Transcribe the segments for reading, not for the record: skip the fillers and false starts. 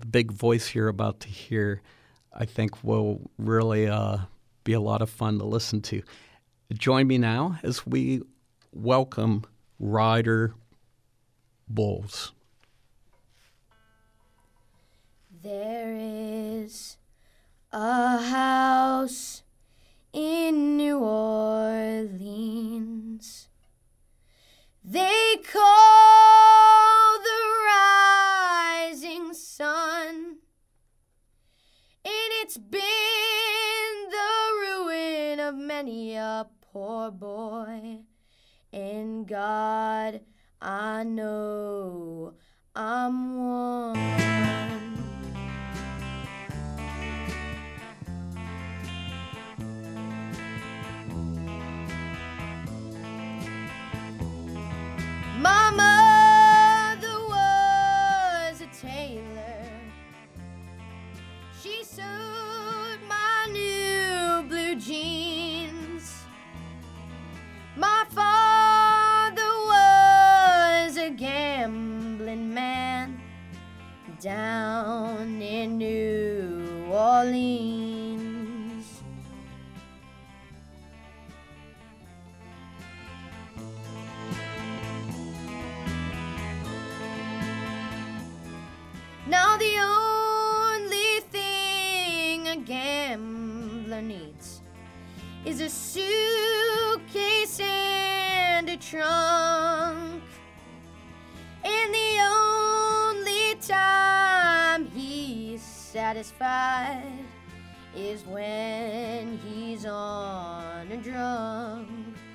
big voice you're about to hear, I think will really be a lot of fun to listen to. Join me now as we welcome Ryder Bohls. There is a house in New Orleans they call the Rising Sun, and it's been the ruin of many a poor boy. And God, I know I'm one. My mother was a tailor. She sewed my new blue jeans. My father was a gambling man down in New Orleans. Now the only thing a gambler needs is a suitcase and a trunk. And the only time he's satisfied is when he's on a drunk.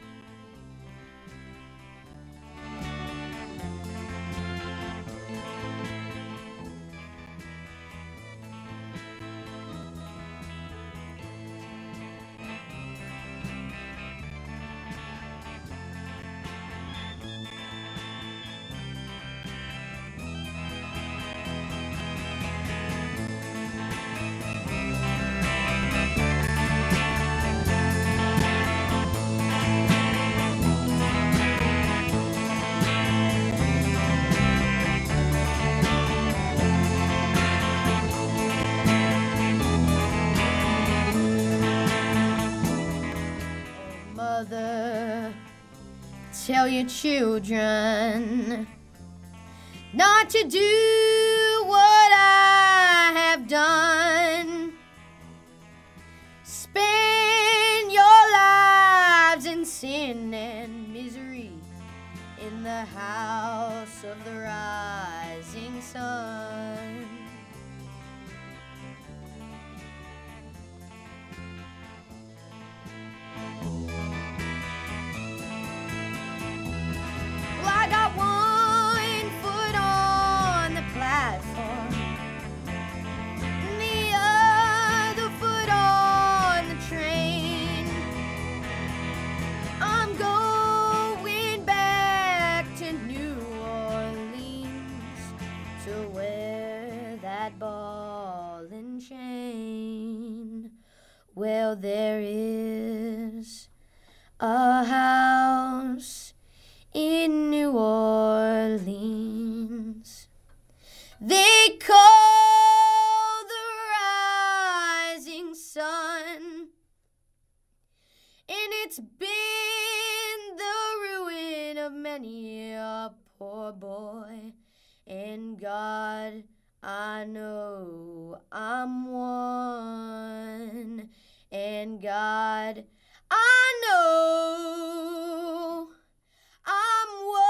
Mother, tell your children not to do what I have done. Spend your lives in sin and misery in the house of the rising sun. Well, I got one foot on the platform, the other foot on the train. I'm going back to New Orleans to wear that ball and chain. Well, there is a house in New Orleans they call the Rising Sun, and it's been the ruin of many a poor boy. And God, I know I'm one. And God, I know I'm one.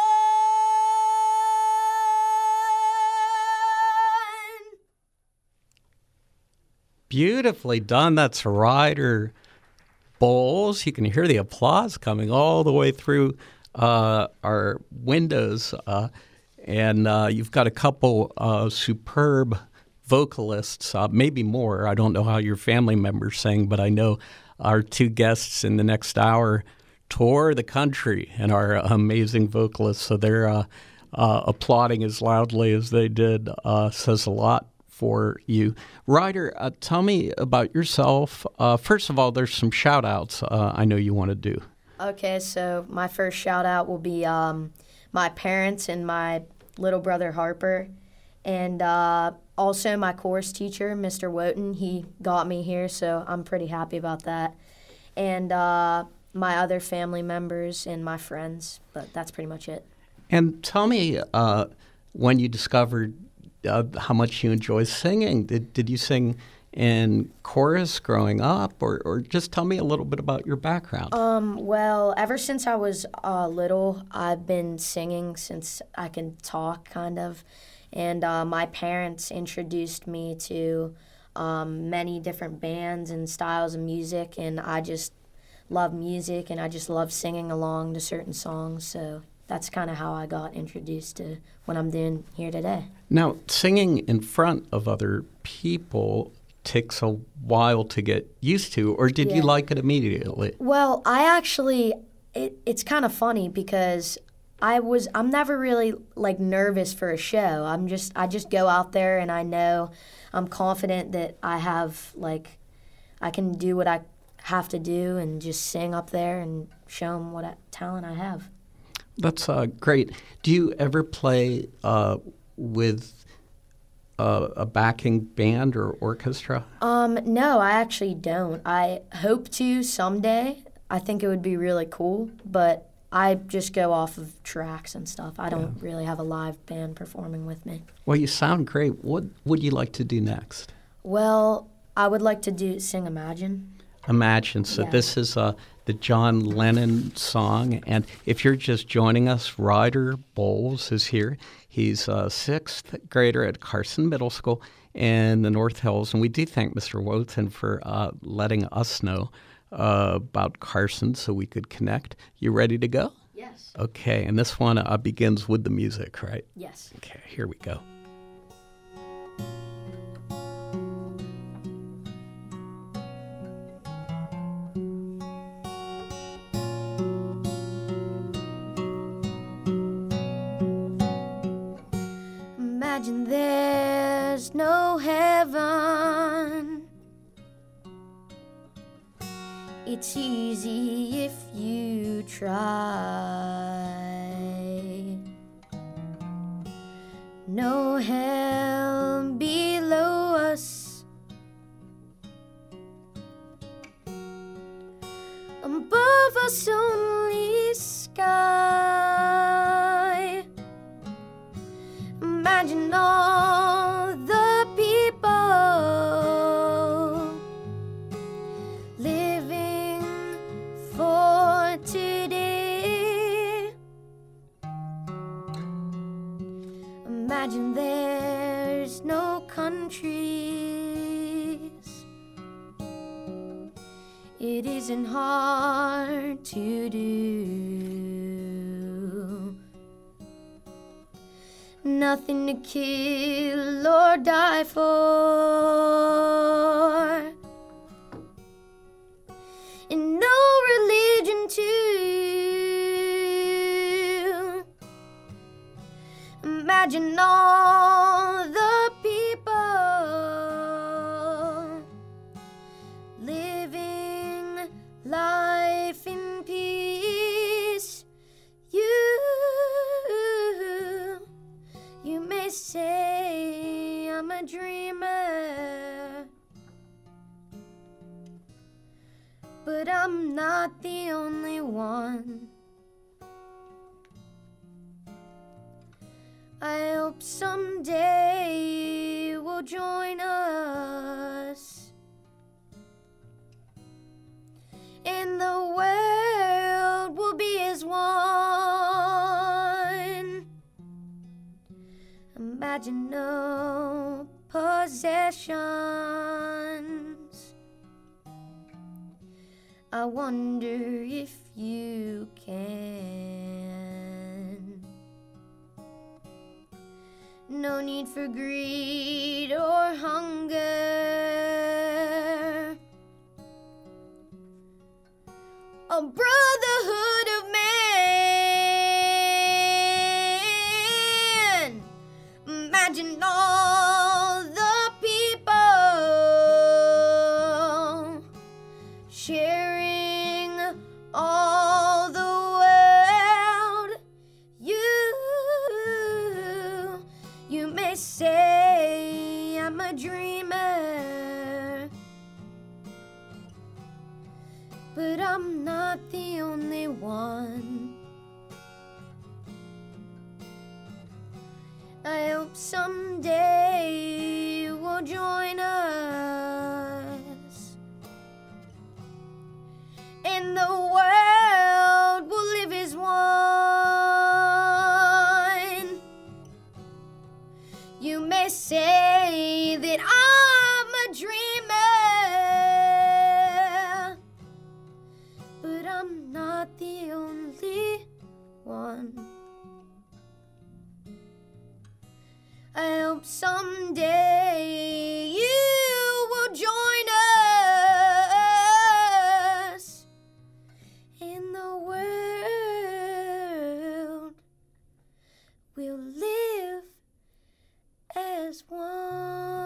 Beautifully done. That's Ryder Bohls. You can hear the applause coming all the way through our windows. And you've got a couple superb vocalists, maybe more. I don't know how your family members sing, but I know our two guests in the next hour tour the country and are amazing vocalists. So they're applauding as loudly as they did says a lot for you. Ryder, tell me about yourself. First of all, there's some shout-outs I know you want to do. Okay, so my first shout-out will be my parents and my little brother Harper, and also my chorus teacher, Mr. Wotan, he got me here, so I'm pretty happy about that. And my other family members and my friends, but that's pretty much it. And tell me, when you discovered how much you enjoy singing, did you sing in chorus growing up, or just tell me a little bit about your background? Well, ever since I was little, I've been singing since I can talk, kind of. And my parents introduced me to many different bands and styles of music, and I just love music, and I just love singing along to certain songs, so that's kind of how I got introduced to what I'm doing here today. Now, singing in front of other people takes a while to get used to, or did you like it immediately? Well, I actually, it's kind of funny because I'm never really like nervous for a show. I just go out there and I know I'm confident that I can do what I have to do and just sing up there and show them what talent I have. That's great. Do you ever play with a backing band or orchestra? No, I actually don't. I hope to someday. I think it would be really cool, but I just go off of tracks and stuff. I don't really have a live band performing with me. Well, you sound great. What would you like to do next? Well, I would like to sing Imagine. Imagine. So this is the John Lennon song. And if you're just joining us, Ryder Bowles is here. He's a sixth grader at Carson Middle School in the North Hills. And we do thank Mr. Wotan for letting us know about Carson so we could connect. You ready to go? Yes. Okay. And this one begins with the music, right? Yes. Okay. Here we go. Imagine there's no heaven. It's easy if you try. No hell below us. Above us only sky. Imagine all the people living for today. Imagine there's no countries. It isn't hard to do. Nothing to kill or die for, and no religion too. Imagine all the people living life in peace. You may say I'm a dreamer, but I'm not the only one. I hope someday you will join us, and the world will be as one. Imagine no possessions. I wonder if you can. No need for greed or hunger. A brotherhood of man. Imagine all the people sharing all the world. You may say dreamer, but I'm not the only one. I hope someday you will join us, and the world will live as one. You may say that I'm a dreamer, but I'm not the only one. I hope someday you will join us, and the world will live as one.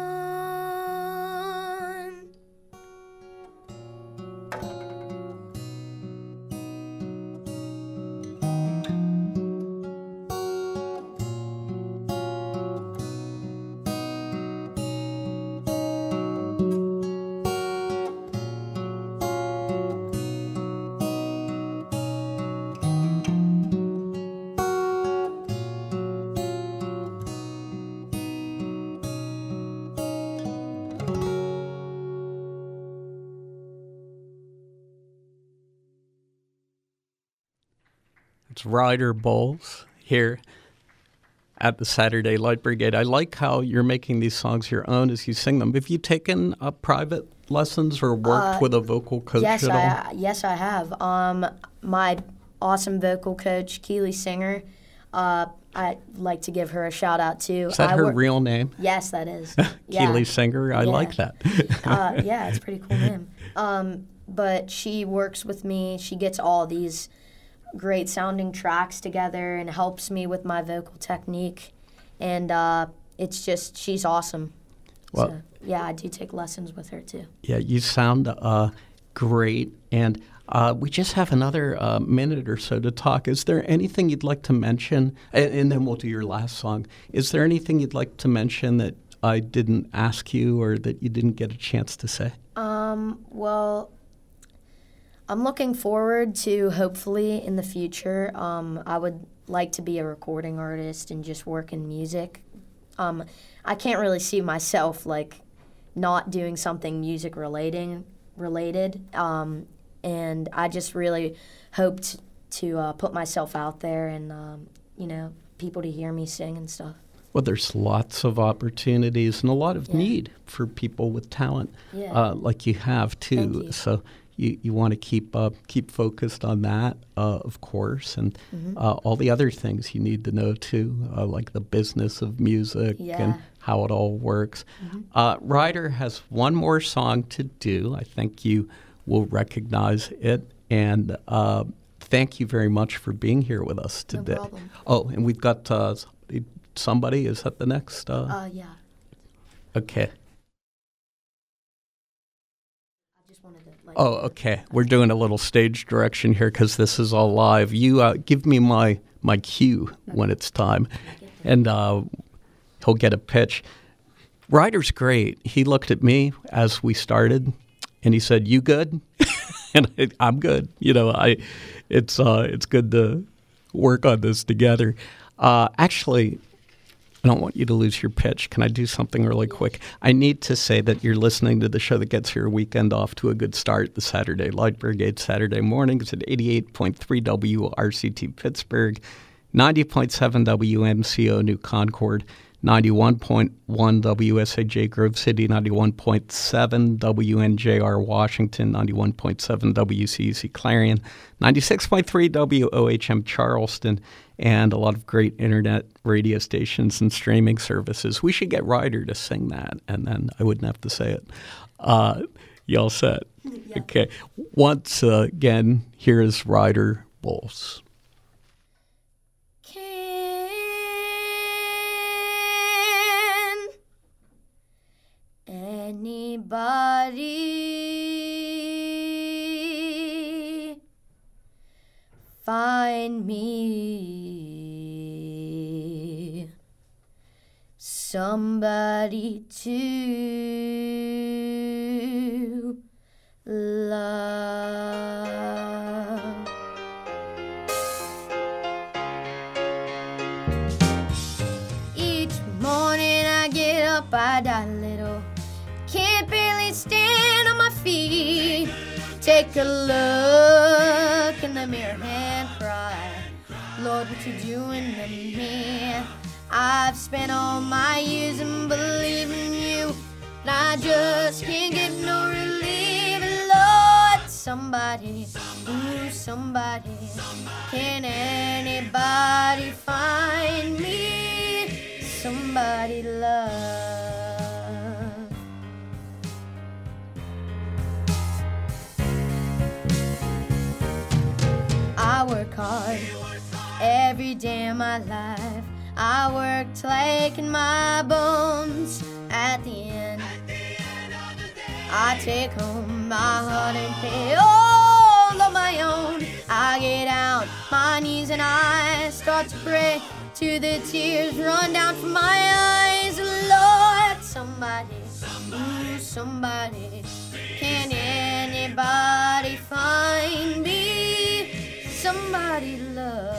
It's Ryder Bowles here at the Saturday Light Brigade. I like how you're making these songs your own as you sing them. Have you taken private lessons or worked with a vocal coach at all? Yes, I have. My awesome vocal coach, Keely Singer, I'd like to give her a shout out too. Is that her real name? Yes, that is. Keely Singer? I like that. Yeah, it's a pretty cool name. But she works with me. She gets all these great sounding tracks together and helps me with my vocal technique. And it's just, she's awesome. Well, so, yeah, I do take lessons with her too. Yeah, you sound great. And we just have another minute or so to talk. Is there anything you'd like to mention? And then we'll do your last song. Is there anything you'd like to mention that I didn't ask you or that you didn't get a chance to say? Well, I'm looking forward to hopefully in the future. I would like to be a recording artist and just work in music. I can't really see myself like not doing something music related. And I just really hoped to put myself out there and people to hear me sing and stuff. Well, there's lots of opportunities and a lot of need for people with talent like you have too. Thank you. So you want to keep focused on that, of course, and all the other things you need to know too, like the business of music and how it all works. Ryder has one more song to do. I think you will recognize it, and thank you very much for being here with us today. No problem. Oh, and we've got somebody. Is that the next? Yeah. Okay. Oh, okay. We're doing a little stage direction here because this is all live. You give me my cue when it's time, and he'll get a pitch. Ryder's great. He looked at me as we started, and he said, "You good?" And I'm good. It's good to work on this together. Actually, I don't want you to lose your pitch. Can I do something really quick? I need to say that you're listening to the show that gets your weekend off to a good start, the Saturday Light Brigade, Saturday mornings at 88.3 WRCT Pittsburgh, 90.7 WMCO New Concord, 91.1 WSAJ Grove City, 91.7 WNJR Washington, 91.7 WCUC Clarion, 96.3 WOHM Charleston, and a lot of great internet radio stations and streaming services. We should get Ryder to sing that, and then I wouldn't have to say it. You all set? Yeah. Okay. Once again, here is Ryder Bowles. Anybody find me somebody to love. Each morning I get up, I die a little. Can't barely stand on my feet. Take a look in the mirror and cry, Lord, what you doing to me? I've spent all my years in believing you, and I just can't get no relief. Lord, somebody, ooh, somebody, can anybody find me somebody love? I work hard every day of my life. I worked like in my bones. At the end, I take home my heart and pay all on my own. I get out my knees and I start to pray till the tears run down from my eyes. Lord, somebody, ooh, somebody, can anybody find me somebody love?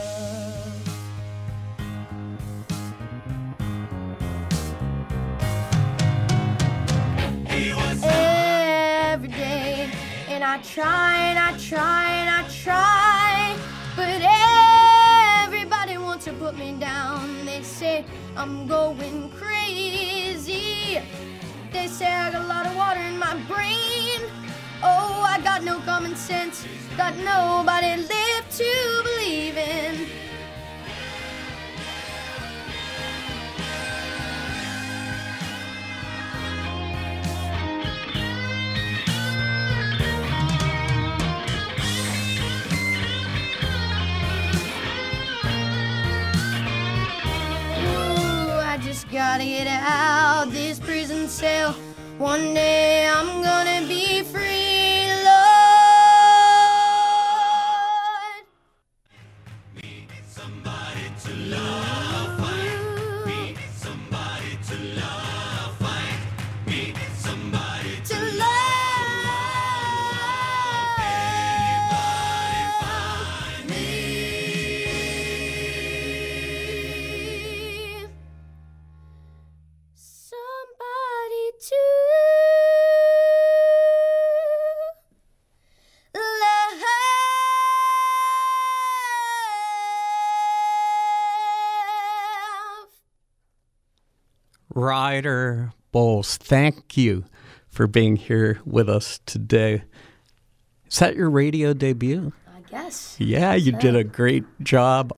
Every day, and I try and I try and I try, but everybody wants to put me down. They say I'm going crazy. They say I got a lot of water in my brain. Oh, I got no common sense, got nobody left to believe in. Gotta get out this prison cell. One day I'm gonna be free, Lord. Need somebody to love, find. Need somebody to love, find. Need somebody to love. Anybody find me? Somebody to love. Ryder Bowles, thank you for being here with us today. Is that your radio debut? I guess. Yeah, you did a great job